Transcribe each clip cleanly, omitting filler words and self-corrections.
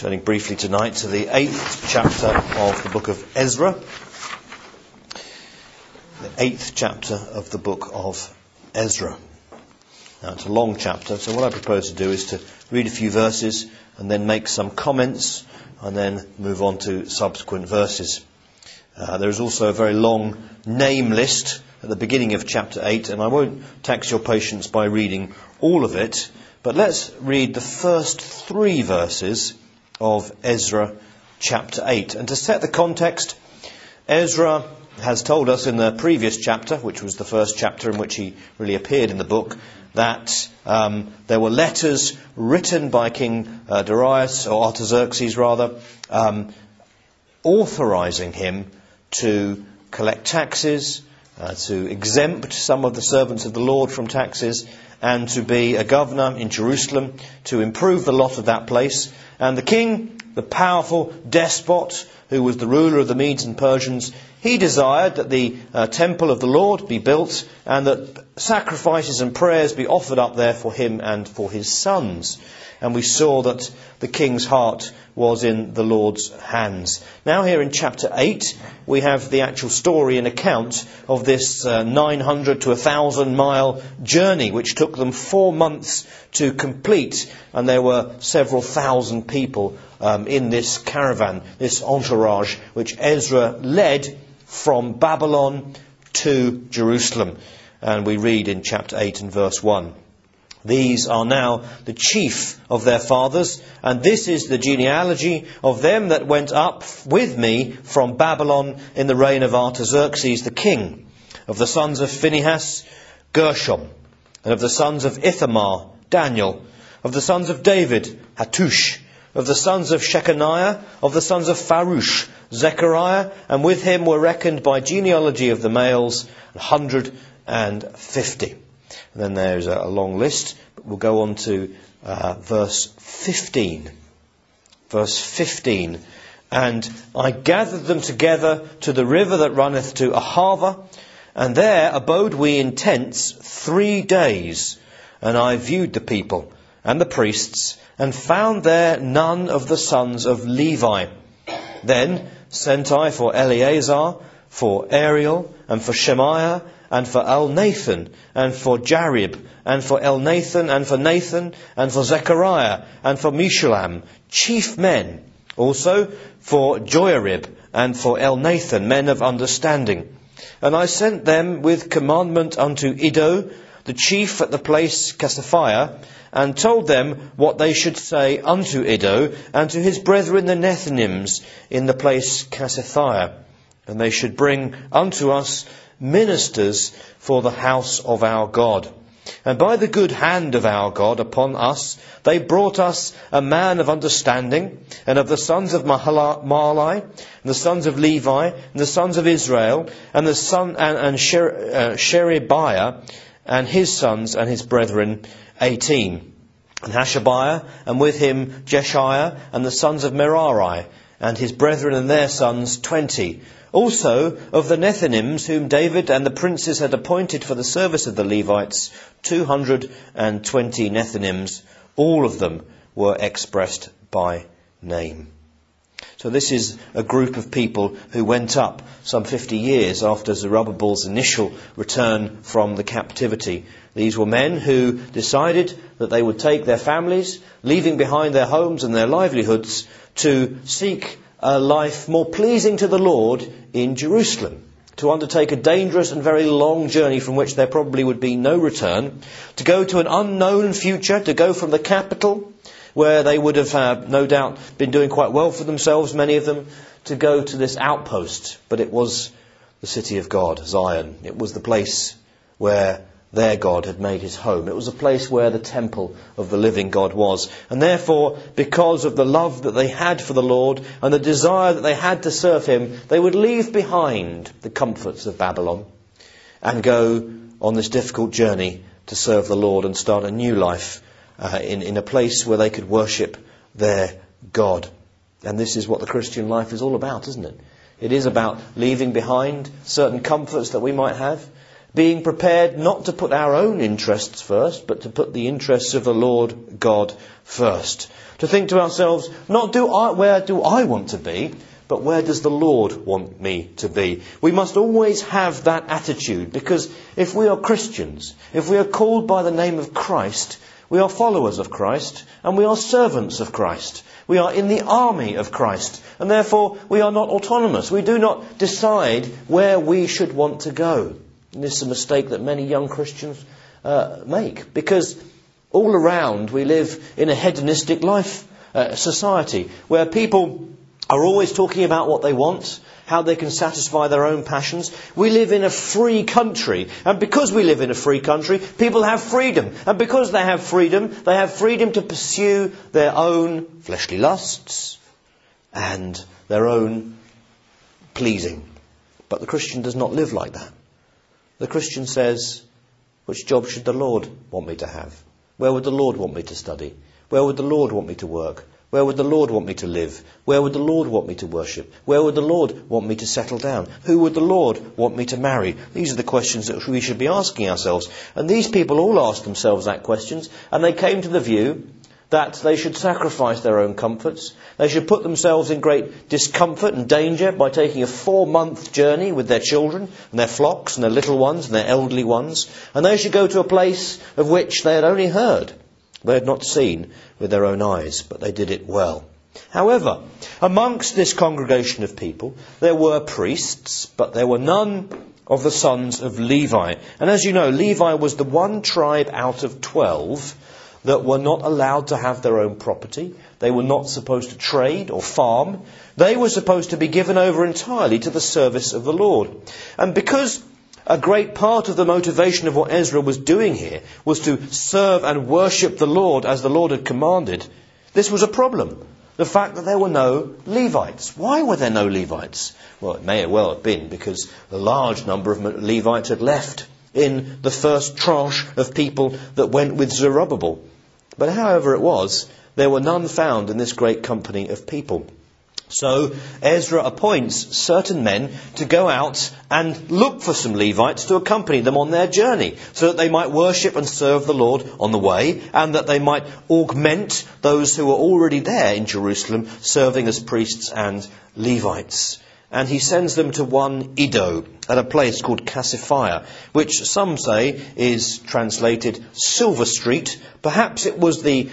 Turning briefly tonight to the 8th chapter of the book of Ezra. The 8th chapter of the book of Ezra. Now it's a long chapter, so what I propose to do is to read a few verses and then make some comments and then move on to subsequent verses. There is also a very long name list at the beginning of chapter 8, and I won't tax your patience by reading all of it, but let's read the first 3 verses of Ezra chapter 8. And to set the context, Ezra has told us in the previous chapter, which was the first chapter in which he really appeared in the book, that there were letters written by King Darius, or Artaxerxes rather, authorizing him to collect taxes, to exempt some of the servants of the Lord from taxes, and to be a governor in Jerusalem, to improve the lot of that place. And the king, the powerful despot, who was the ruler of the Medes and Persians, he desired that the temple of the Lord be built and that sacrifices and prayers be offered up there for him and for his sons. And we saw that the king's heart was in the Lord's hands. Now here in chapter 8, we have the actual story and account of this 900 to 1,000 mile journey, which took them 4 months to complete. And there were several thousand people in this caravan, this entourage, which Ezra led from Babylon to Jerusalem. And we read in chapter 8 and verse 1. These are now the chief of their fathers, and this is the genealogy of them that went up with me from Babylon in the reign of Artaxerxes the king. Of the sons of Phinehas, Gershom. And of the sons of Ithamar, Daniel. Of the sons of David, Hattush. Of the sons of Shechaniah, of the sons of Pharush, Zechariah, and with him were reckoned by genealogy of the males 150. And then there's a long list, but we'll go on to verse 15. Verse 15. And I gathered them together to the river that runneth to Ahava, and there abode we in tents 3 days. And I viewed the people and the priests, and found there none of the sons of Levi. Then sent I for Eleazar, for Ariel, and for Shemaiah, and for Elnathan, and for Jarib, and for Elnathan, and for Nathan, and for Zechariah, and for Meshullam, chief men. Also for Joiarib, and for Elnathan, men of understanding. And I sent them with commandment unto Iddo, the chief at the place Casaphiah, and told them what they should say unto Iddo, and to his brethren the Nethinims in the place Casaphiah. And they should bring unto us ministers for the house of our God. And by the good hand of our God upon us, they brought us a man of understanding, and of the sons of Mahali, and the sons of Levi, and the sons of Israel, and the son and Sherebiah, and his sons and his brethren 18. And Hashabiah, and with him Jeshiah, and the sons of Merari, and his brethren and their sons 20. Also of the Nethinims, whom David and the princes had appointed for the service of the Levites, 220 Nethinims. All of them were expressed by name. So this is a group of people who went up some 50 years after Zerubbabel's initial return from the captivity. These were men who decided that they would take their families, leaving behind their homes and their livelihoods, to seek a life more pleasing to the Lord in Jerusalem, to undertake a dangerous and very long journey from which there probably would be no return, to go to an unknown future, to go from the capital, where they would have no doubt been doing quite well for themselves, many of them, to go to this outpost. But it was the city of God, Zion. It was the place where their God had made his home. It was a place where the temple of the living God was. And therefore, because of the love that they had for the Lord and the desire that they had to serve him, they would leave behind the comforts of Babylon and go on this difficult journey to serve the Lord and start a new life in a place where they could worship their God. And this is what the Christian life is all about, isn't it? It is about leaving behind certain comforts that we might have, being prepared not to put our own interests first, but to put the interests of the Lord God first. To think to ourselves, not where do I want to be, but where does the Lord want me to be? We must always have that attitude, because if we are Christians, if we are called by the name of Christ, we are followers of Christ, and we are servants of Christ. We are in the army of Christ, and therefore we are not autonomous. We do not decide where we should want to go. And this is a mistake that many young Christians make, because all around we live in a hedonistic life society, where people are always talking about what they want, how they can satisfy their own passions. We live in a free country, and because we live in a free country, people have freedom. And because they have freedom to pursue their own fleshly lusts and their own pleasing. But the Christian does not live like that. The Christian says, which job should the Lord want me to have? Where would the Lord want me to study? Where would the Lord want me to work? Where would the Lord want me to live? Where would the Lord want me to worship? Where would the Lord want me to settle down? Who would the Lord want me to marry? These are the questions that we should be asking ourselves. And these people all asked themselves that questions, and they came to the view that they should sacrifice their own comforts. They should put themselves in great discomfort and danger by taking a 4-month journey with their children and their flocks and their little ones and their elderly ones. And they should go to a place of which they had only heard. They had not seen with their own eyes, but they did it well. However, amongst this congregation of people, there were priests, but there were none of the sons of Levi. And as you know, Levi was the one tribe out of 12 that were not allowed to have their own property. They were not supposed to trade or farm. They were supposed to be given over entirely to the service of the Lord. And because a great part of the motivation of what Ezra was doing here was to serve and worship the Lord as the Lord had commanded, this was a problem. The fact that there were no Levites. Why were there no Levites? Well, it may well have been because a large number of Levites had left in the first tranche of people that went with Zerubbabel. But however it was, there were none found in this great company of people. So Ezra appoints certain men to go out and look for some Levites to accompany them on their journey, so that they might worship and serve the Lord on the way, and that they might augment those who were already there in Jerusalem, serving as priests and Levites. And he sends them to one Iddo, at a place called Cassiphia, which some say is translated Silver Street. Perhaps it was the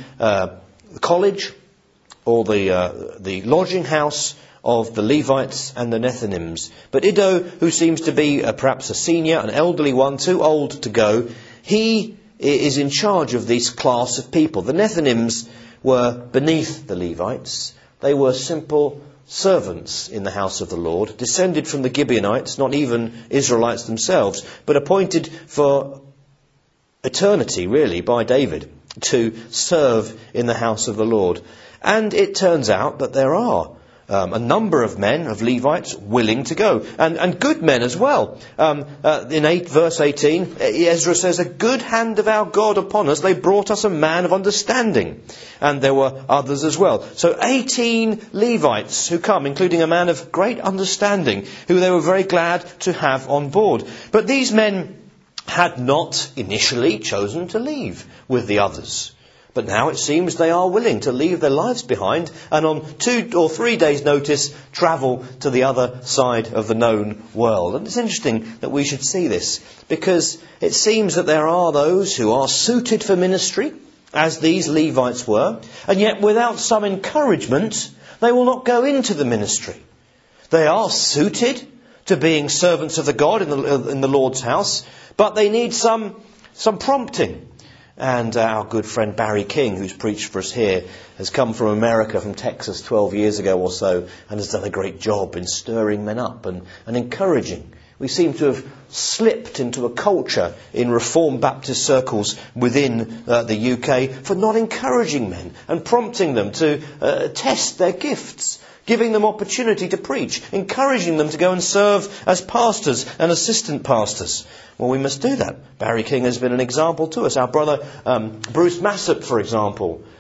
college or the lodging house of the Levites and the Nethinims. But Iddo, who seems to be perhaps a senior, an elderly one, too old to go, he is in charge of this class of people. The Nethinims were beneath the Levites. They were simple servants in the house of the Lord, descended from the Gibeonites, not even Israelites themselves, but appointed for eternity, really, by David, to serve in the house of the Lord. And it turns out that there are a number of men, of Levites, willing to go. And good men as well. In verse 18, Ezra says, "A good hand of our God upon us, they brought us a man of understanding." And there were others as well. So 18 Levites who come, including a man of great understanding, who they were very glad to have on board. But these men had not initially chosen to leave with the others. But now it seems they are willing to leave their lives behind and on 2 or 3 days' notice travel to the other side of the known world. And it's interesting that we should see this, because it seems that there are those who are suited for ministry, as these Levites were, and yet without some encouragement they will not go into the ministry. They are suited to being servants of the God in the Lord's house, but they need some prompting. And our good friend Barry King, who's preached for us here, has come from America, from Texas 12 years ago or so, and has done a great job in stirring men up and encouraging. We seem to have slipped into a culture in Reformed Baptist circles within the UK for not encouraging men and prompting them to test their gifts, giving them opportunity to preach, encouraging them to go and serve as pastors and assistant pastors. Well, we must do that. Barry King has been an example to us. Our brother Bruce Massett, for example,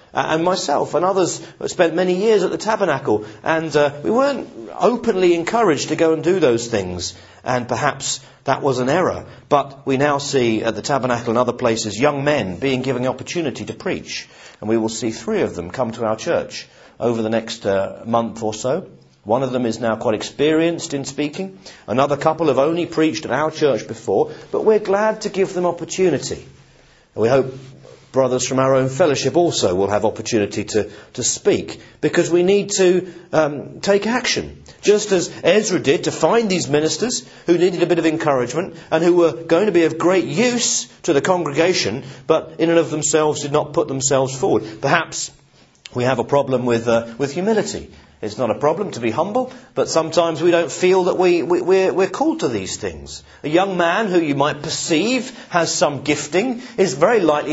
And myself and others spent many years at the tabernacle, and we weren't openly encouraged to go and do those things. And perhaps that was an error. But we now see at the tabernacle and other places young men being given the opportunity to preach. And we will see 3 of them come to our church over the next month or so. One of them is now quite experienced in speaking. Another couple have only preached at our church before. But we're glad to give them opportunity. And we hope brothers from our own fellowship also will have opportunity to speak, because we need to take action. Just as Ezra did to find these ministers who needed a bit of encouragement and who were going to be of great use to the congregation, but in and of themselves did not put themselves forward. Perhaps we have a problem with humility. It's not a problem to be humble, but sometimes we don't feel that we're called to these things. A young man who you might perceive has some gifting is very likely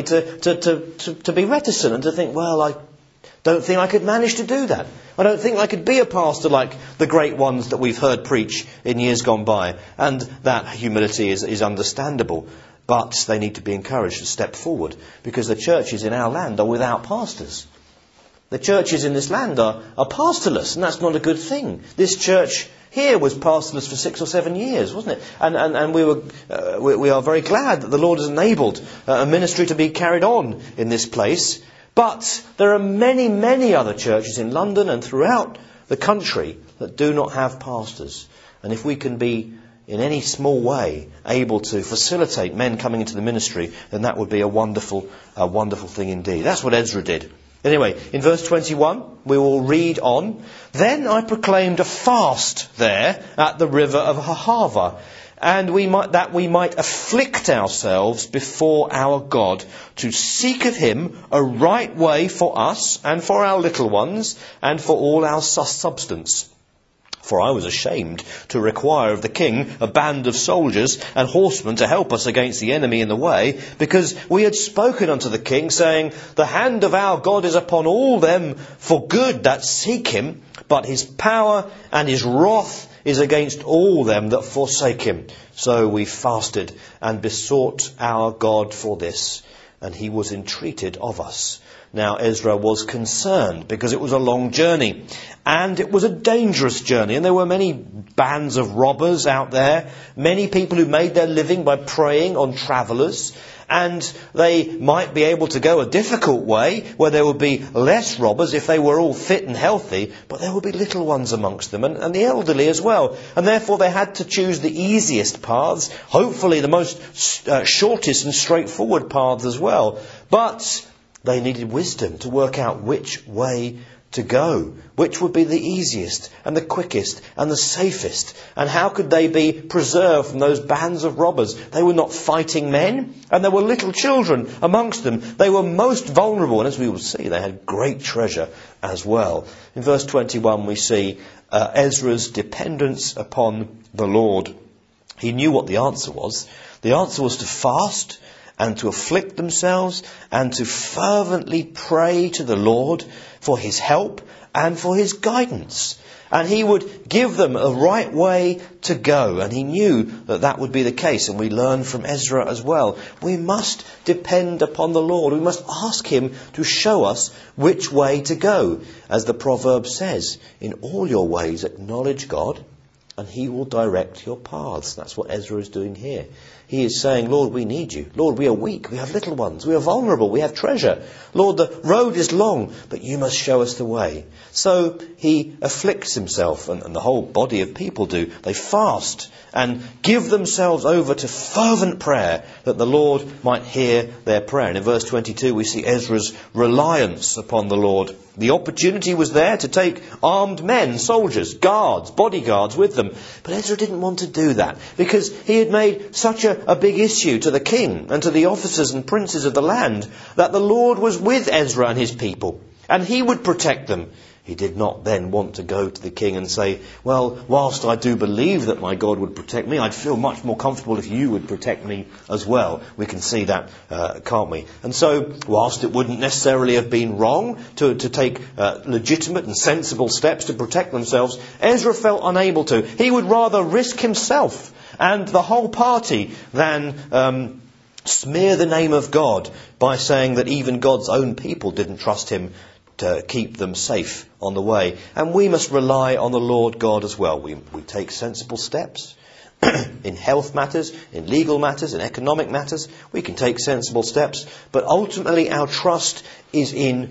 to be reticent and to think, well, I don't think I could manage to do that. I don't think I could be a pastor like the great ones that we've heard preach in years gone by. And that humility is understandable. But they need to be encouraged to step forward, because the churches in our land are without pastors. The churches in this land are pastorless, and that's not a good thing. This church here was pastorless for 6 or 7 years, wasn't it? And we are very glad that the Lord has enabled a ministry to be carried on in this place. But there are many, many other churches in London and throughout the country that do not have pastors. And if we can be in any small way able to facilitate men coming into the ministry, then that would be a wonderful thing indeed. That's what Ezra did. Anyway, in verse 21, we will read on. Then I proclaimed a fast there at the river of Ahava, and we might afflict ourselves before our God, to seek of him a right way for us and for our little ones and for all our substance. For I was ashamed to require of the king a band of soldiers and horsemen to help us against the enemy in the way, because we had spoken unto the king, saying, the hand of our God is upon all them for good that seek him, but his power and his wrath is against all them that forsake him. So we fasted and besought our God for this, and he was entreated of us. Now Ezra was concerned because it was a long journey, and it was a dangerous journey, and there were many bands of robbers out there, many people who made their living by preying on travellers, and they might be able to go a difficult way where there would be less robbers if they were all fit and healthy, but there would be little ones amongst them, and the elderly as well, and therefore they had to choose the easiest paths, hopefully the most shortest and straightforward paths as well. But they needed wisdom to work out which way to go, which would be the easiest and the quickest and the safest, and how could they be preserved from those bands of robbers. They were not fighting men, and there were little children amongst them. They were most vulnerable, and as we will see, they had great treasure as well. In verse 21 we see Ezra's dependence upon the Lord. He knew what the answer was. The answer was to fast and to afflict themselves and to fervently pray to the Lord for his help and for his guidance. And he would give them a right way to go. And he knew that that would be the case. And we learn from Ezra as well. We must depend upon the Lord. We must ask him to show us which way to go. As the proverb says, in all your ways acknowledge God, and he will direct your paths. That's what Ezra is doing here. He is saying, Lord, we need you. Lord, we are weak. We have little ones. We are vulnerable. We have treasure. Lord, the road is long, but you must show us the way. So he afflicts himself, and the whole body of people do. They fast and give themselves over to fervent prayer that the Lord might hear their prayer. And in verse 22 we see Ezra's reliance upon the Lord. The opportunity was there to take armed men, soldiers, guards, bodyguards with them. But Ezra didn't want to do that because he had made such a big issue to the king and to the officers and princes of the land that the Lord was with Ezra and his people, and he would protect them. He did not then want to go to the king and say, well, whilst I do believe that my God would protect me, I'd feel much more comfortable if you would protect me as well. We can see that, can't we? And so, whilst it wouldn't necessarily have been wrong to take legitimate and sensible steps to protect themselves, Ezra felt unable to. He would rather risk himself and the whole party than smear the name of God by saying that even God's own people didn't trust him to keep them safe on the way. And we must rely on the Lord God as well. We take sensible steps in health matters, in legal matters, in economic matters. We can take sensible steps, but ultimately our trust is in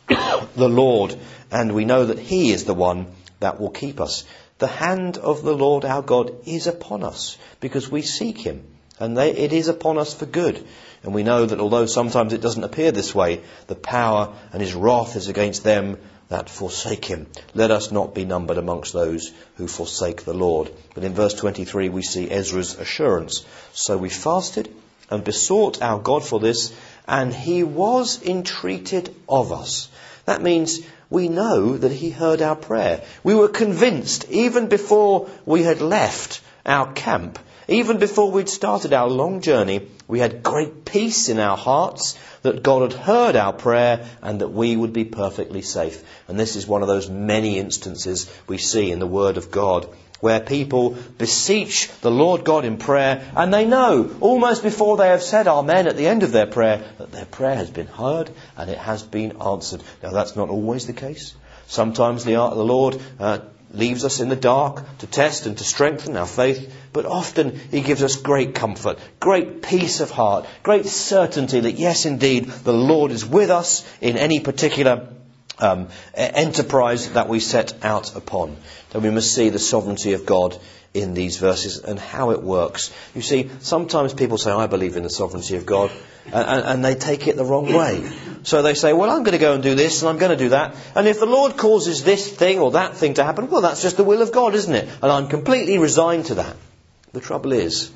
the Lord, and we know that he is the one that will keep us. The hand of the Lord our God is upon us because we seek him, and it is upon us for good. And we know that although sometimes it doesn't appear this way, the power and his wrath is against them that forsake him. Let us not be numbered amongst those who forsake the Lord. But in verse 23 we see Ezra's assurance. So we fasted and besought our God for this, and he was entreated of us. That means we know that he heard our prayer. We were convinced, even before we had left our camp, even before we'd started our long journey, we had great peace in our hearts that God had heard our prayer and that we would be perfectly safe. And this is one of those many instances we see in the Word of God, where people beseech the Lord God in prayer, and they know, almost before they have said Amen at the end of their prayer, that their prayer has been heard and it has been answered. Now, that's not always the case. Sometimes the Lord leaves us in the dark to test and to strengthen our faith, but often he gives us great comfort, great peace of heart, great certainty that yes, indeed, the Lord is with us in any particular enterprise that we set out upon. Then we must see the sovereignty of God in these verses and how it works. You see, sometimes people say, I believe in the sovereignty of God, and they take it the wrong way. So they say, well, I'm going to go and do this and I'm going to do that. And if the Lord causes this thing or that thing to happen, well, that's just the will of God, isn't it? And I'm completely resigned to that. The trouble is,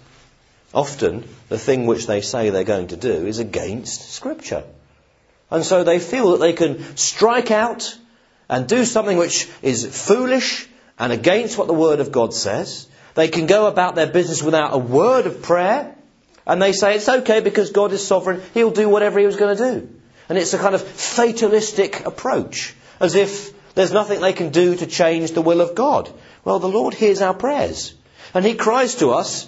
often the thing which they say they're going to do is against Scripture. And so they feel that they can strike out and do something which is foolish and against what the Word of God says. They can go about their business without a word of prayer. And they say it's okay because God is sovereign. He'll do whatever he was going to do. And it's a kind of fatalistic approach, as if there's nothing they can do to change the will of God. Well, the Lord hears our prayers. And he cries to us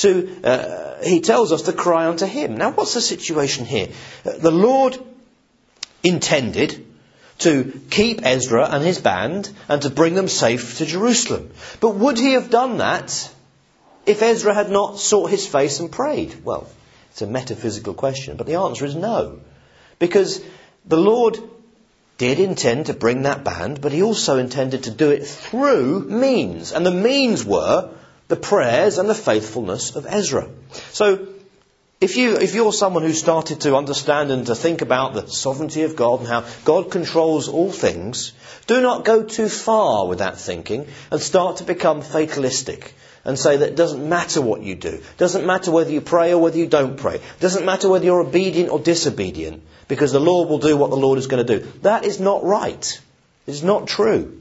he tells us to cry unto him. Now, what's the situation here? The Lord intended to keep Ezra and his band and to bring them safe to Jerusalem. But would he have done that if Ezra had not sought his face and prayed? Well, it's a metaphysical question, but the answer is no. Because the Lord did intend to bring that band, but he also intended to do it through means. And the means were the prayers and the faithfulness of Ezra. So if you're someone who started to understand and to think about the sovereignty of God and how God controls all things, do not go too far with that thinking and start to become fatalistic and say that it doesn't matter what you do. It doesn't matter whether you pray or whether you don't pray. It doesn't matter whether you're obedient or disobedient, because the Lord will do what the Lord is going to do. That is not right. It's not true.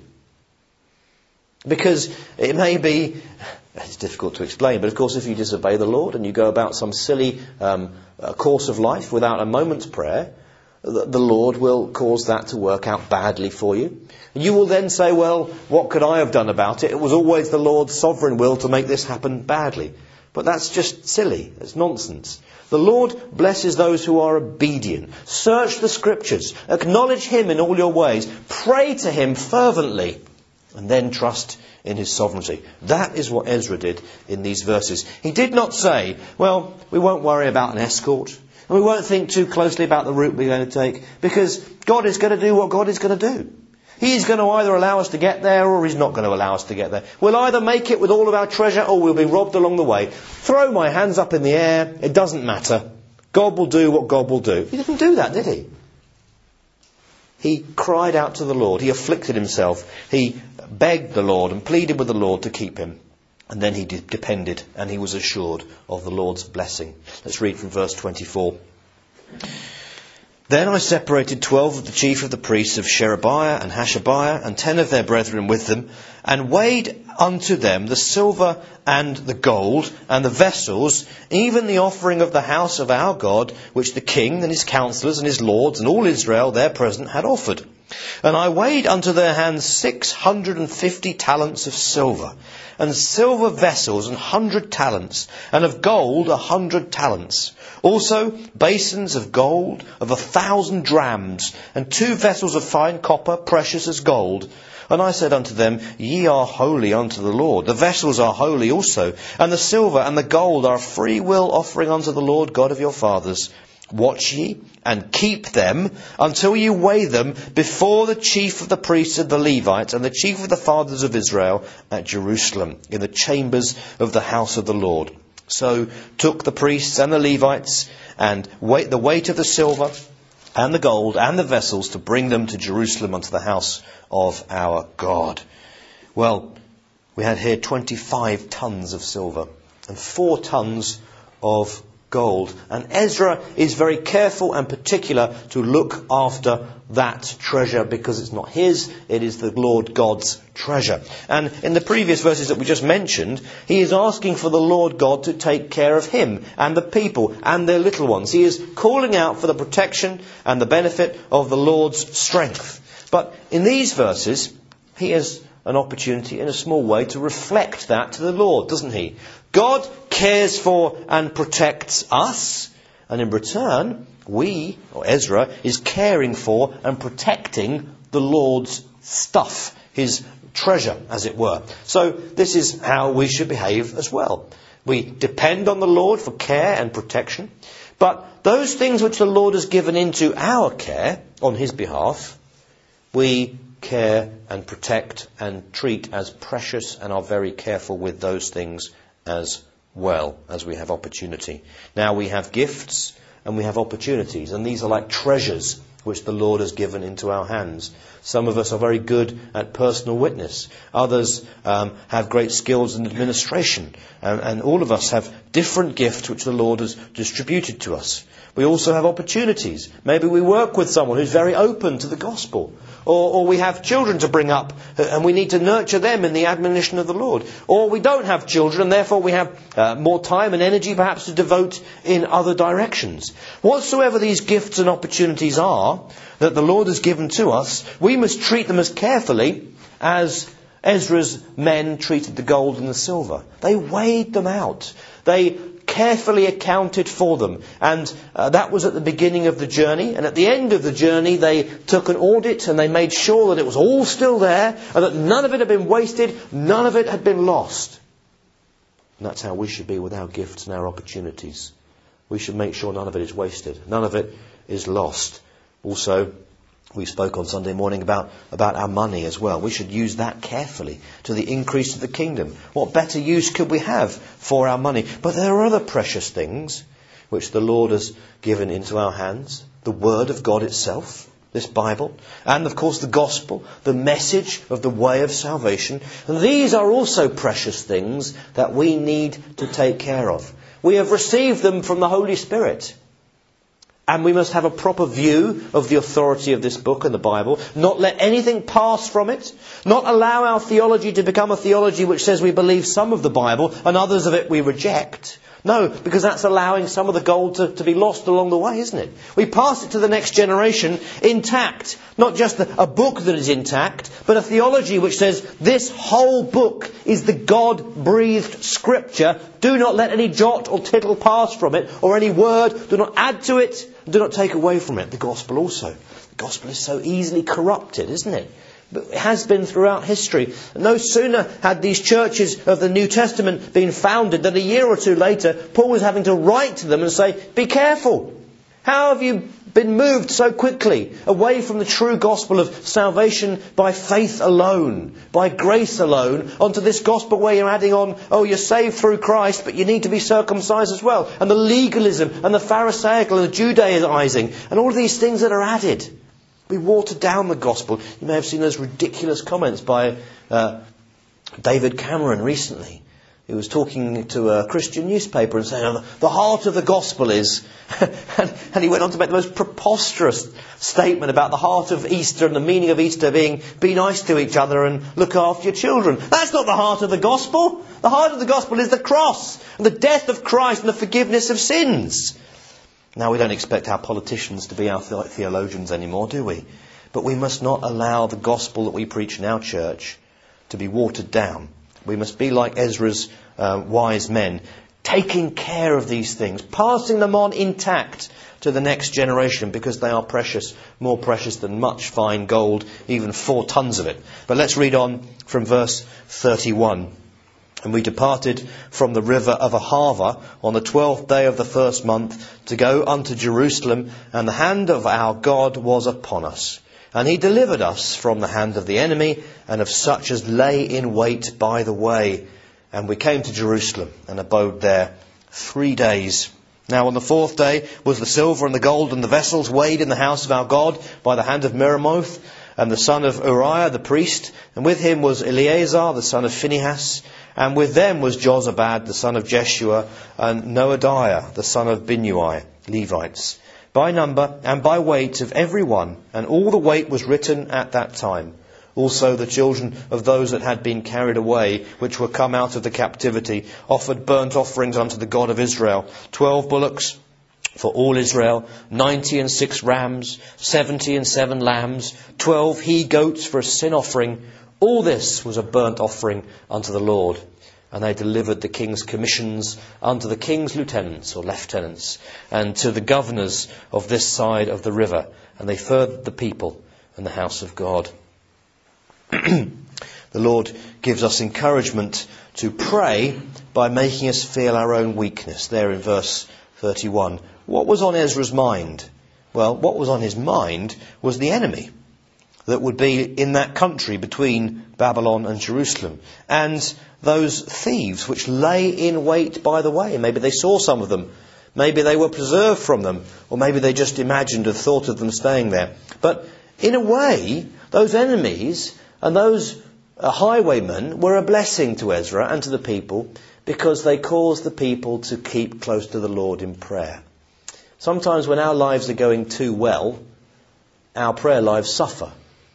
Because it may be, it's difficult to explain, but of course if you disobey the Lord and you go about some silly course of life without a moment's prayer, the Lord will cause that to work out badly for you. You will then say, well, what could I have done about it? It was always the Lord's sovereign will to make this happen badly. But that's just silly. It's nonsense. The Lord blesses those who are obedient. Search the Scriptures. Acknowledge him in all your ways. Pray to him fervently. And then trust in his sovereignty. That is what Ezra did in these verses. He did not say, well, we won't worry about an escort. And we won't think too closely about the route we're going to take, because God is going to do what God is going to do. He's going to either allow us to get there or he's not going to allow us to get there. We'll either make it with all of our treasure or we'll be robbed along the way. Throw my hands up in the air. It doesn't matter. God will do what God will do. He didn't do that, did he? He cried out to the Lord. He afflicted himself. He begged the Lord and pleaded with the Lord to keep him. And then he depended and he was assured of the Lord's blessing. Let's read from verse 24. Then I separated 12 of the chief of the priests of Sherebiah and Hashabiah and 10 of their brethren with them, and weighed unto them the silver and the gold and the vessels, even the offering of the house of our God, which the king and his councillors and his lords and all Israel there present had offered. And I weighed unto their hands 650 talents of silver, and silver vessels 100 talents, and of gold 100 talents. Also basins of gold of 1,000 drams, and 2 vessels of fine copper, precious as gold. And I said unto them, Ye are holy unto the Lord. The vessels are holy also, and the silver and the gold are a free will offering unto the Lord God of your fathers. Watch ye, and keep them, until you weigh them before the chief of the priests and the Levites, and the chief of the fathers of Israel at Jerusalem, in the chambers of the house of the Lord. So took the priests and the Levites, and the weight of the silver, and the gold, and the vessels, to bring them to Jerusalem unto the house of our God. Well, we had here 25 tons of silver, and 4 tons of gold. And Ezra is very careful and particular to look after that treasure, because it's not his, it is the Lord God's treasure. And in the previous verses that we just mentioned, he is asking for the Lord God to take care of him and the people and their little ones. He is calling out for the protection and the benefit of the Lord's strength. But in these verses, he has an opportunity in a small way to reflect that to the Lord, doesn't he? God cares for and protects us, and in return, we, or Ezra, is caring for and protecting the Lord's stuff, his treasure, as it were. So this is how we should behave as well. We depend on the Lord for care and protection, but those things which the Lord has given into our care on his behalf, we care and protect and treat as precious, and are very careful with those things as well as we have opportunity. Now we have gifts and we have opportunities, and these are like treasures which the Lord has given into our hands. Some of us are very good at personal witness. Others have great skills in administration. And all of us have different gifts which the Lord has distributed to us. We also have opportunities. Maybe we work with someone who's very open to the gospel. Or we have children to bring up, and we need to nurture them in the admonition of the Lord. Or we don't have children, and therefore we have more time and energy perhaps to devote in other directions. Whatsoever these gifts and opportunities are that the Lord has given to us, we must treat them as carefully as Ezra's men treated the gold and the silver. They weighed them out. They carefully accounted for them. And that was at the beginning of the journey. And at the end of the journey, they took an audit and they made sure that it was all still there, and that none of it had been wasted, none of it had been lost. And that's how we should be with our gifts and our opportunities. We should make sure none of it is wasted. None of it is lost. Also, we spoke on Sunday morning about our money as well. We should use that carefully to the increase of the kingdom. What better use could we have for our money? But there are other precious things which the Lord has given into our hands. The Word of God itself, this Bible, and of course the gospel, the message of the way of salvation. And these are also precious things that we need to take care of. We have received them from the Holy Spirit. And we must have a proper view of the authority of this book and the Bible. Not let anything pass from it. Not allow our theology to become a theology which says we believe some of the Bible and others of it we reject. No, because that's allowing some of the gold to be lost along the way, isn't it? We pass it to the next generation intact. Not just a book that is intact, but a theology which says this whole book is the God-breathed scripture. Do not let any jot or tittle pass from it, or any word. Do not add to it. Do not take away from it. The gospel also. The gospel is so easily corrupted, isn't it? But it has been throughout history. No sooner had these churches of the New Testament been founded than a year or two later, Paul was having to write to them and say, be careful. How have you been moved so quickly away from the true gospel of salvation by faith alone, by grace alone, onto this gospel where you're adding on, you're saved through Christ, but you need to be circumcised as well. And the legalism and the Pharisaical and the Judaizing and all of these things that are added. We water down the gospel. You may have seen those ridiculous comments by David Cameron recently, He was talking to a Christian newspaper and saying, the heart of the gospel is... and he went on to make the most preposterous statement about the heart of Easter and the meaning of Easter being, be nice to each other and look after your children. That's not the heart of the gospel. The heart of the gospel is the cross, and the death of Christ and the forgiveness of sins. Now, we don't expect our politicians to be our theologians anymore, do we? But we must not allow the gospel that we preach in our church to be watered down. We must be like Ezra's wise men, taking care of these things, passing them on intact to the next generation, because they are precious, more precious than much fine gold, even 4 tons of it. But let's read on from verse 31. And we departed from the river of Ahava on the 12th day of the first month to go unto Jerusalem, and the hand of our God was upon us. And he delivered us from the hand of the enemy and of such as lay in wait by the way. And we came to Jerusalem and abode there 3 days. Now on the 4th day was the silver and the gold and the vessels weighed in the house of our God by the hand of Meremoth and the son of Uriah the priest. And with him was Eleazar the son of Phinehas. And with them was Jozabad the son of Jeshua and Noadiah the son of Binnui, Levites, by number and by weight of every one, and all the weight was written at that time. Also the children of those that had been carried away, which were come out of the captivity, offered burnt offerings unto the God of Israel, 12 bullocks for all Israel, 96 rams, 77 lambs, 12 he-goats for a sin offering. All this was a burnt offering unto the Lord. And they delivered the king's commissions unto the king's lieutenants or lieutenants, and to the governors of this side of the river. And they furthered the people and the house of God. The Lord gives us encouragement to pray by making us feel our own weakness. There in verse 31. What was on Ezra's mind? Well, what was on his mind was the enemy that would be in that country between Babylon and Jerusalem. And those thieves which lay in wait by the way. Maybe they saw some of them. Maybe they were preserved from them. Or maybe they just imagined or thought of them staying there. But in a way, those enemies and those highwaymen were a blessing to Ezra and to the people, because they caused the people to keep close to the Lord in prayer. Sometimes when our lives are going too well, our prayer lives suffer.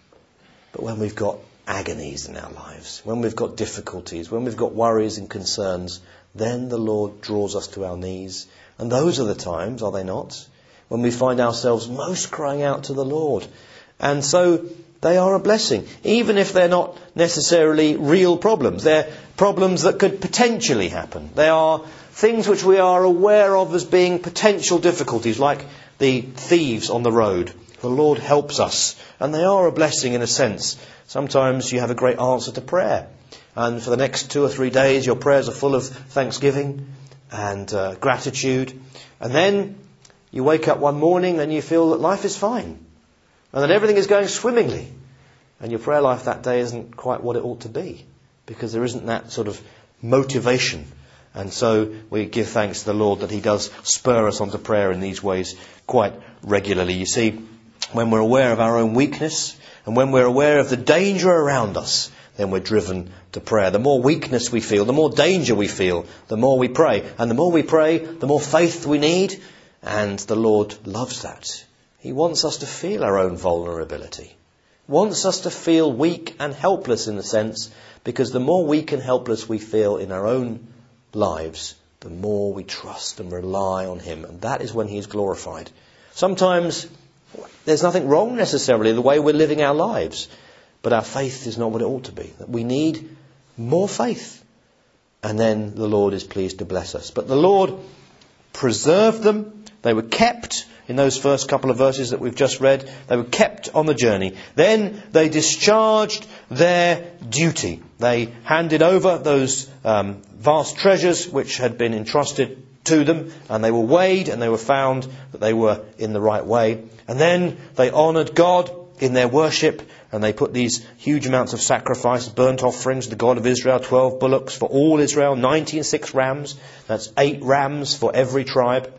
But when we've got agonies in our lives, when we've got difficulties, when we've got worries and concerns, then the Lord draws us to our knees. And those are the times, are they not, when we find ourselves most crying out to the Lord. And so they are a blessing, even if they're not necessarily real problems. They're problems that could potentially happen. They are things which we are aware of as being potential difficulties, like the thieves on the road. The Lord helps us, and they are a blessing in a sense. Sometimes you have a great answer to prayer, and for the next 2 or 3 days your prayers are full of thanksgiving and gratitude, and then you wake up one morning and you feel that life is fine and that everything is going swimmingly, and your prayer life that day isn't quite what it ought to be, because there isn't that sort of motivation. And so we give thanks to the Lord that he does spur us onto prayer in these ways quite regularly. You see, when we're aware of our own weakness and when we're aware of the danger around us, then we're driven to prayer. The more weakness we feel, the more danger we feel, the more we pray. And the more we pray, the more faith we need. And the Lord loves that. He wants us to feel our own vulnerability. He wants us to feel weak and helpless in a sense, because the more weak and helpless we feel in our own lives, the more we trust and rely on him. And that is when he is glorified. Sometimes there's nothing wrong necessarily the way we're living our lives, but our faith is not what it ought to be. We need more faith, and then the Lord is pleased to bless us. But the Lord preserved them. They were kept in those first couple of verses that we've just read. They were kept on the journey. Then they discharged their duty. They handed over those vast treasures which had been entrusted to them, and they were weighed, and they were found that they were in the right way. And then they honoured God in their worship, and they put these huge amounts of sacrifice, burnt offerings to the God of Israel, 12 bullocks for all Israel, 96 rams, that's 8 rams for every tribe,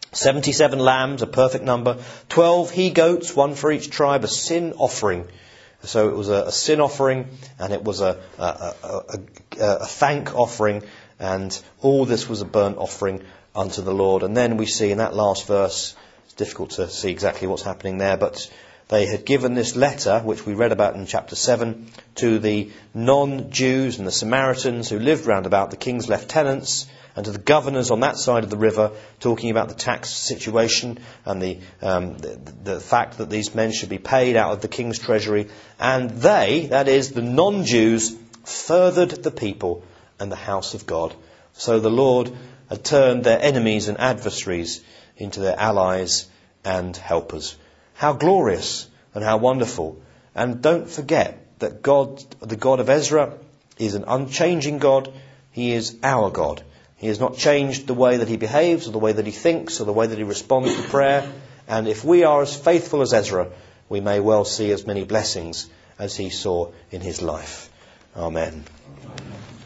77 lambs, a perfect number, 12 he-goats, 1 for each tribe, a sin offering. So it was a sin offering, and it was a thank offering, and all this was a burnt offering unto the Lord. And then we see in that last verse, it's difficult to see exactly what's happening there, but they had given this letter, which we read about in chapter 7, to the non-Jews and the Samaritans who lived round about, the king's lieutenants, and to the governors on that side of the river, talking about the tax situation and the fact that these men should be paid out of the king's treasury. And they, that is, the non-Jews, furthered the people and the house of God. So the Lord had turned their enemies and adversaries into their allies and helpers. How glorious and how wonderful. And don't forget that God, the God of Ezra, is an unchanging God. He is our God. He has not changed the way that he behaves or the way that he thinks or the way that he responds to prayer. And if we are as faithful as Ezra, we may well see as many blessings as he saw in his life. Amen.